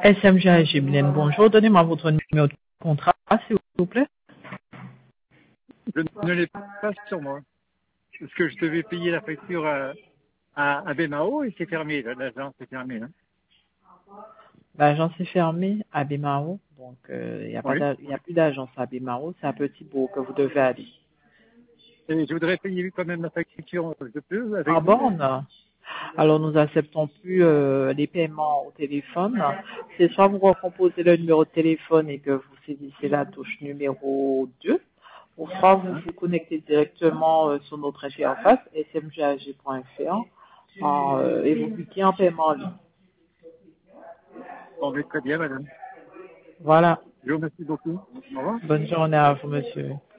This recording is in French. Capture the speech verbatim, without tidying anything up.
S M G A G, Mylène, bonjour. Donnez-moi votre numéro de contrat, s'il vous plaît. Je ne l'ai pas sur moi. Parce que je devais payer la facture à, à, à Bémao et c'est fermé. L'agence est fermée. Hein. L'agence est fermée à Bémao, donc euh, il n'y a, pas Oui. d'a- il y a plus d'agence à Bémao, c'est à Petit Bourg que vous devez aller. Et je voudrais payer quand même la facture de plus avec En vous. borne, alors nous acceptons plus euh, les paiements au téléphone. C'est soit vous recomposez le numéro de téléphone et que vous saisissez la touche numéro deux, ou soit vous Hein. vous connectez directement euh, sur notre interface s m g a g point f r en, euh, et vous cliquez en paiement en ligne. Bon, mais très bien, madame. Voilà. Je vous remercie beaucoup. Au revoir. Bonne journée à vous, monsieur.